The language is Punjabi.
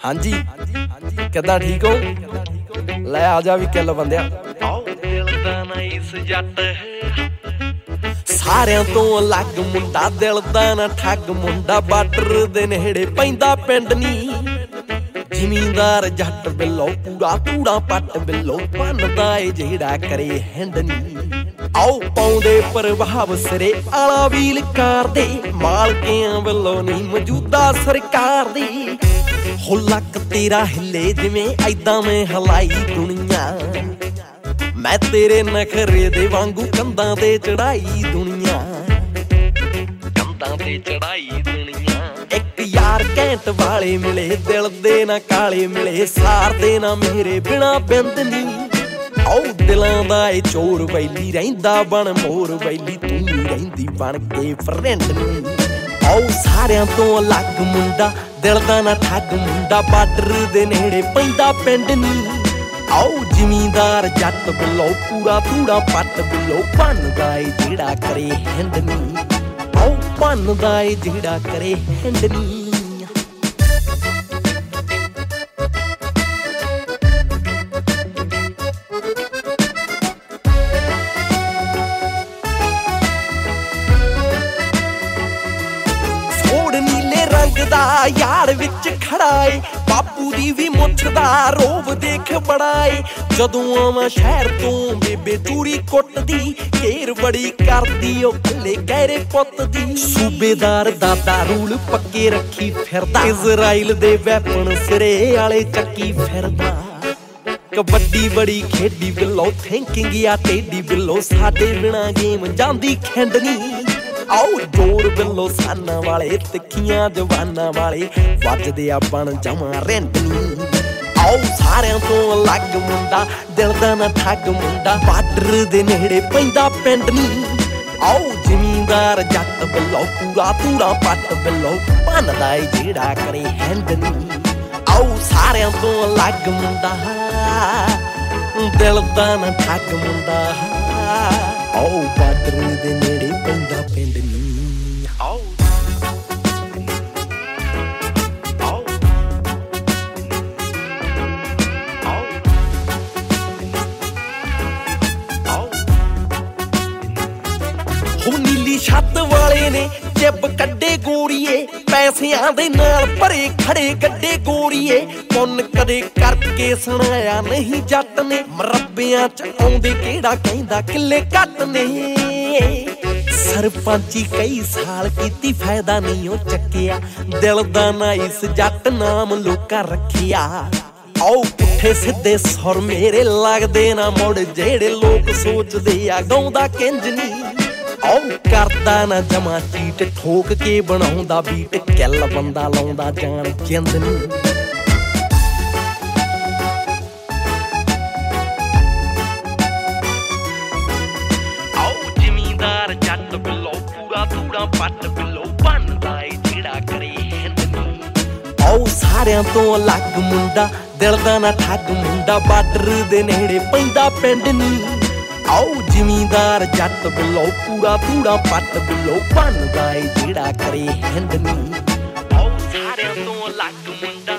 ਹਾਂਜੀ ਕਿੱਦਾਂ ਠੀਕ ਹੋ? ਲੈ ਆ ਜਾ ਵੀ ਕਿੱਲ ਬੰਦਿਆ। ਦਿਲ ਦਾ ਨਾ ਇਸ ਜੱਟ ਸਾਰਿਆਂ ਤੋਂ ਅਲੱਗ ਮੁੰਡਾ, ਦਿਲ ਦਾ ਨਾ ਠੱਗ ਮੁੰਡਾ, ਬਾਰਡਰ ਦੇ ਨੇੜੇ ਪੈਂਦਾ ਪਿੰਡ ਨੀ। ਜ਼ਿਮੀਂਦਾਰ ਜੱਟ ਬਿੱਲੋ, ਪੂਰਾ ਧੂੜਾ ਪੱਟ ਬਿੱਲੋ, ਭੰਨਦਾ ਏ ਜਿਹੜਾ ਕਰੇ ਹਿੰਡ ਨੀ। ਆਓ ਪਾਉਂਦੇ ਪ੍ਰਭਾਵ ਸਿਰੇ ਆਲਾ ਵੀਲ ਕਾਰ ਦੇ, ਮਾਲਕਿਆਂ ਵੱਲੋਂ ਨੀ ਮੌਜੂਦਾ ਸਰਕਾਰ ਦੀ। ਹੋ ਲੱਕ ਤੇਰਾ ਹਿੱਲੇ ਜਿਵੇਂ ਐਦਾਂ ਮੈਂ ਹਲਾਈ ਦੁਨੀਆ, ਮੈਂ ਤੇਰੇ ਨਖਰੇ ਦੇ ਵਾਂਗੂ ਕੰਧਾਂ ਤੇ ਚੜਾਈ ਦੁਨੀਆ, ਕੰਧਾਂ ਤੇ ਚੜਾਈ ਦੁਨੀਆ। ਇੱਕ ਯਾਰ ਘੈਂਟ ਵਾਲੇ ਮਿਲੇ, ਦਿਲ ਦੇ ਨਾ ਕਾਲੇ ਮਿਲੇ, ਸਾਰ ਦੇ ਨਾ ਮੇਰੇ ਬਿਨਾ ਬਿੰਦ ਨੀ। ਆਓ ਦਿਲਾਂ ਦਾ ਏ ਚੋਰ ਵੈਲੀ, ਰਹਿੰਦਾ ਬਣ ਮੋਰ ਵੈਲੀ, ਤੂੰ ਵੀ ਰਹਿੰਦੀ ਬਣ ਕੇ ਫਰੈਂਡ ਨੀ। ਆਓ ਸਾਰਿਆਂ ਤੋਂ ਅਲੱਗ ਮੁੰਡਾ, ਦਿਲ ਦਾ ਨਾ ਠੱਗ ਮੁੰਡਾ, ਬਾਰਡਰ ਦੇ ਨੇੜੇ ਪੈਂਦਾ ਪਿੰਡ ਨੀ। ਆਓ ਜ਼ਿਮੀਂਦਾਰ ਜੱਟ ਬਿੱਲੋ, ਪੂਰਾ ਧੂੜਾ ਪੱਟ ਬਿੱਲੋ, ਭੰਨਦਾ ਏ ਜਿਹੜਾ ਕਰੇ ਹਿੰਡ ਨੀ। ਆਓ ਭੰਨਦਾ ਏ ਜਿਹੜਾ ਕਰੇ ਹਿੰਡ ਨੀ। ਰੰਗ ਦਾ ਯਾਰ ਵਿੱਚ ਖੜਾ ਏ, ਬਾਪੂ ਦੀ ਵੀ ਮੁੱਛ ਦਾ ਰੋਬ ਦੇਖ ਬੜਾ ਏ। ਜਦੋਂ ਆਵਾਂ ਸ਼ਹਿਰ ਤੋਂ ਬੇਬੇ ਚੂੜੀ ਕੁੱਟਦੀ, ਘੇਰ ਬੜੀ ਕਰਦੀ ਉਹ ਕੱਲੇ ਗਹਿਰੇ ਪੁੱਤ ਦੀ। ਸੂਬੇਦਾਰ ਦਾਦਾ ਰੂਲ ਪੱਕੇ ਰੱਖੀ ਫਿਰਦਾ, ਇਜ਼ਰਾਈਲ ਦੇ ਵੈਪਨ ਸਿਰੇ ਵਾਲੇ ਚੱਕੀ ਫਿਰਦਾ। ਕਬੱਡੀ ਬੜੀ ਖੇਡੀ ਬਿੱਲੋ, ਥਿੰਕਿੰਗ ਆ ਟੇਡੀ ਬਿੱਲੋ, ਸਾਡੇ ਬਿਨਾ ਗੇਮ ਜਾਂਦੀ ਖਿੰਡ ਨੀ। ਆਓ ਜੋਰ ਬਿੱਲੋ ਸਾਨਾਂ ਵਾਲੇ, ਤਿੱਖੀਆਂ ਜਵਾਨਾਂ ਵਾਲੇ, ਵੱਜਦੇ ਆ ਬਣ ਜਮਾਂ ਰਿੰਡ ਨੀ। ਆਓ ਸਾਰਿਆਂ ਤੋਂ ਅਲੱਗ ਮੁੰਡਾ, ਦਿਲ ਦਾ ਨਾ ਠੱਗ ਮੁੰਡਾ, ਬਾਰਡਰ ਦੇ ਨੇੜੇ ਪੈਂਦਾ ਪਿੰਡ ਨੀ। ਆਓ ਜ਼ਿਮੀਂਦਾਰ ਜੱਟ ਬਿੱਲੋ, ਪੂਰਾ ਧੂੜਾ ਪੱਟ ਬਿੱਲੋ, ਭੰਨਦਾ ਏ ਜਿਹੜਾ ਕਰੇ ਹਿੰਡ ਨੀ। ਆਓ ਸਾਰਿਆਂ ਤੋਂ ਅਲੱਗ ਮੁੰਡਾ, ਦਿਲ ਦਾ ਨਾ ਠੱਗ ਮੁੰਡਾ, ਆਓ ਬਾਰਡਰ ਦੇ ਨੇੜੇ ਪੈਂਦਾ ਪਿੰਡ ਨੀ। ਆਓ ਆਓ ਆਓ ਆਓ। ਹੋ ਨੀਲੀ ਛੱਤ ਵਾਲੇ ਨੇ ਜਿੱਬ ਕੱਢੇ ਗੋਰੀਏ, ਪੈਸਿਆਂ ਦੇ ਨਾਲ ਭਰੇ ਖੜੇ ਗੱਡੇ ਗੋਰੀਏ। ਪੁੰਨ ਕਦੇ ਕਰਕੇ ਸੁਣਾਇਆ ਨਹੀਂ ਜੱਟ ਨੇ, ਮਰੱਬਿਆਂ ਚ ਆਉਂਦੇ ਕਿਹੜਾ ਕਹਿੰਦਾ ਕਿੱਲੇ ਘੱਟ ਨੇ। ਸਰਪੰਚੀ ਕਈ ਸਾਲ ਕੀਤੀ, ਫਾਇਦਾ ਨਹੀਂ ਉਹ ਚੱਕਿਆ, ਦਿਲ ਦਾ ਨਾ ਇਸ ਜੱਟ ਨਾਮ ਲੋਕਾਂ ਰੱਖਿਆ। ਆਓ ਪੁੱਠੇ ਸਿੱਧੇ ਸੁਰ ਮੇਰੇ ਲੱਗਦੇ ਨਾ ਮੁੜ, ਜਿਹੜੇ ਲੋਕ ਸੋਚਦੇ ਆ ਗਾਉਂਦਾ ਕਿੰਜ ਨੀ। ਆਓ ਕਰਦਾ ਨਾ ਜਮਾ ਚੀਟ, ਠੋਕ ਕੇ ਬਣਾਉਂਦਾ ਬੀਟ, ਕਿੱਲ ਬੰਦਾ ਲਾਉਂਦਾ ਜਾਣ ਜਿੰਦ ਨੀ। ਜੱਟ ਬਿੱਲੋ, ਪੂਰਾ ਧੂੜਾ ਪੱਟ ਬਿੱਲੋ, ਭੰਨਦਾ ਏ ਜਿਹੜਾ ਕਰੇ ਹਿੰਦ ਨੀ। ਆਓ ਸਾਰਿਆਂ ਤੋਂ ਅਲੱਗ ਮੁੰਡਾ, ਦਿਲ ਦਾ ਨਾ ਠੱਗ ਮੁੰਡਾ, ਬਾਰਡਰ ਦੇ ਨੇੜੇ ਪੈਂਦਾ ਪਿੰਡ ਨੀ। ਆਓ ਜ਼ਿਮੀਂਦਾਰ ਜੱਟ ਬਿੱਲੋ, ਪੂਰਾ ਧੂੜਾ ਪੱਟ ਬਿੱਲੋ, ਭੰਨਦਾ ਏ ਜਿਹੜਾ ਕਰੇ ਹਿੰਦ ਨੀ। ਆਓ ਸਾਰਿਆਂ ਤੋਂ ਅਲੱਗ ਮੁੰਡਾ,